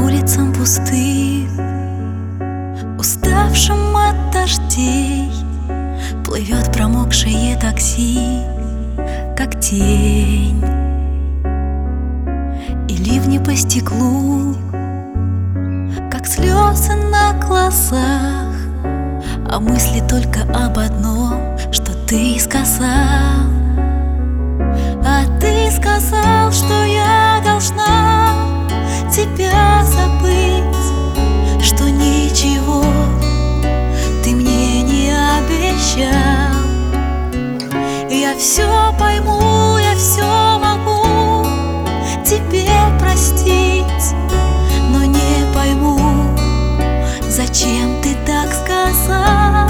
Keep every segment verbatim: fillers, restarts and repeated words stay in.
улицам пустым, уставшим от дождей, плывет промокшее такси, как тень. И ливни по стеклу, как слезы на глазах, а мысли только об одном, что ты сказал. А ты сказал, что я должна тебя забыть, что ничего ты мне не обещал. Я все пойму, я все могу тебе простить, но не пойму, зачем ты так сказал.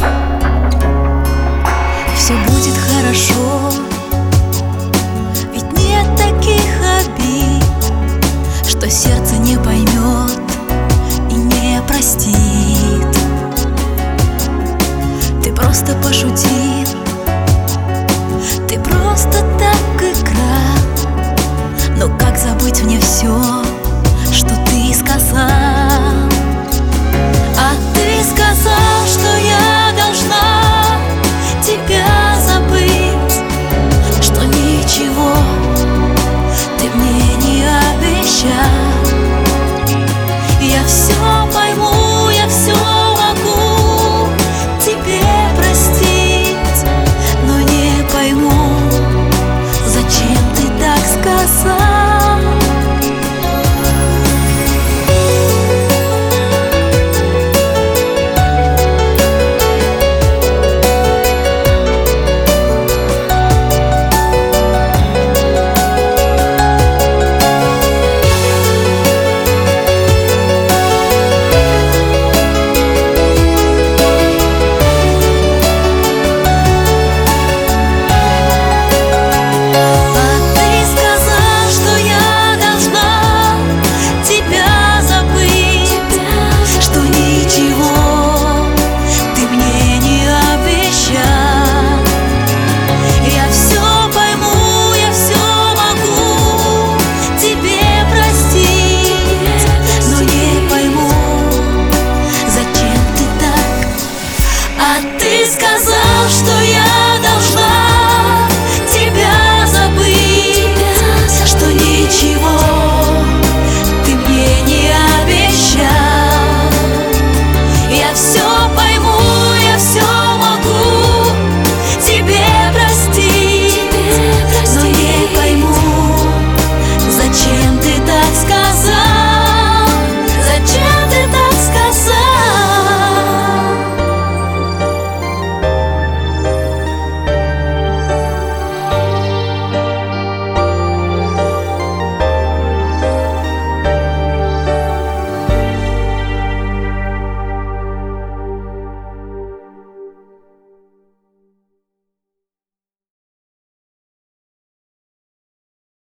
Все будет хорошо, ведь нет таких обид, что сердце не поймет и не простит. Ты просто пошутил, ты просто так играл, но как забыть мне все, что ты сказал?